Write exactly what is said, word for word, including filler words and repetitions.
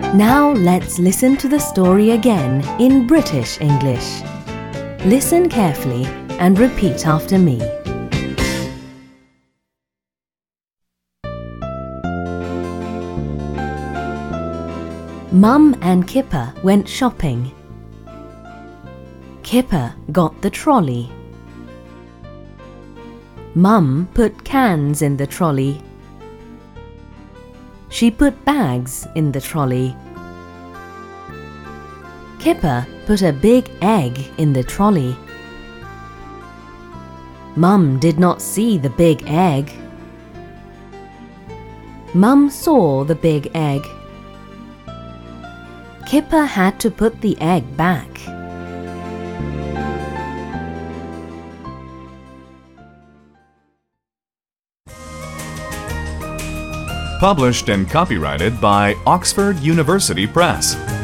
Now let's listen to the story again in British English. Listen carefully and repeat after me. Mum and Kipper went shopping. Kipper got the trolley. Mum put cans in the trolley. She put bags in the trolley. Kipper put a big egg in the trolley. Mum did not see the big egg. Mum saw the big egg. Kipper had to put the egg back. Published and copyrighted by Oxford University Press.